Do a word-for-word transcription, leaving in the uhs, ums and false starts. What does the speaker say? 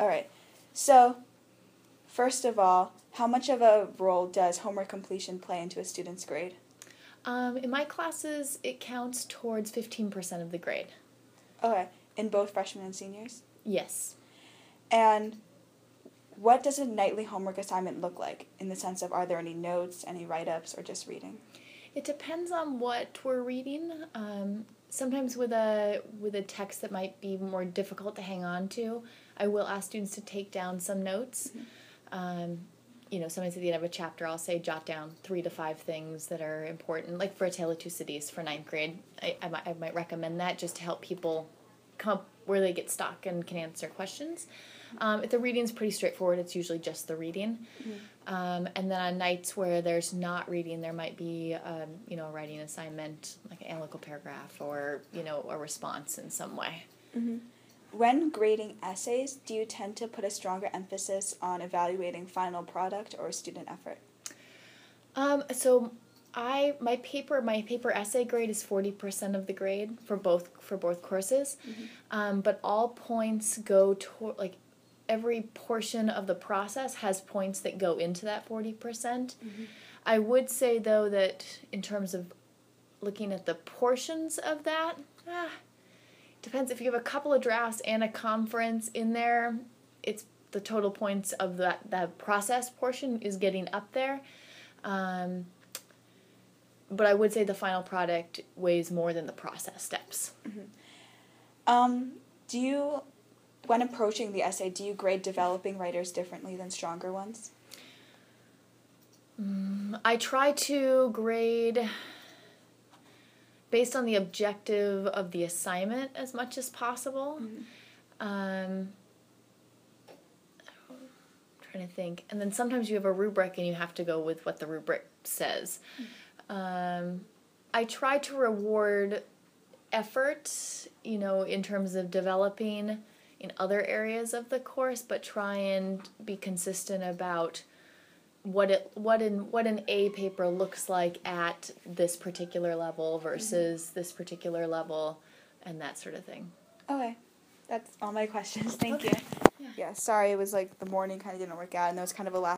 All right. So, first of all, how much of a role does homework completion play into a student's grade? Um, in my classes, it counts towards fifteen percent of the grade. Okay. In both freshmen and seniors? Yes. And what does a nightly homework assignment look like, in the sense of, are there any notes, any write-ups, or just reading? It depends on what we're reading. Um, sometimes with a with a text that might be more difficult to hang on to, I will ask students to take down some notes. Mm-hmm. Um, you know, sometimes at the end of a chapter, I'll say jot down three to five things that are important. Like for A Tale of Two Cities for ninth grade, I, I, might, I might recommend that just to help people come up where they get stuck and can answer questions. Um, if the reading's pretty straightforward, it's usually just the reading. Mm-hmm. Um, and then on nights where there's not reading, there might be, um, you know, a writing assignment, like an analytical paragraph or, you know, a response in some way. Mm-hmm. When grading essays, do you tend to put a stronger emphasis on evaluating final product or student effort? Um, so I my paper my paper essay grade is forty percent of the grade for both for both courses. Mm-hmm. Um, but all points go to like every portion of the process has points that go into that forty percent. Mm-hmm. I would say though that in terms of looking at the portions of that, ah, depends. If you have a couple of drafts and a conference in there, it's the total points of that, that process portion is getting up there. Um, but I would say the final product weighs more than the process steps. Mm-hmm. Um, do you, when approaching the essay, do you grade developing writers differently than stronger ones? Mm, I try to grade based on the objective of the assignment as much as possible. Mm-hmm. Um, I'm trying to think. And then sometimes you have a rubric and you have to go with what the rubric says. Mm-hmm. Um, I try to reward effort, you know, in terms of developing in other areas of the course, but try and be consistent about what it what in what an A paper looks like at this particular level versus mm-hmm. this particular level, and that sort of thing. Okay, that's all my questions. Thank okay. you. Yeah. yeah, sorry, it was like the morning kind of didn't work out, and there was kind of a last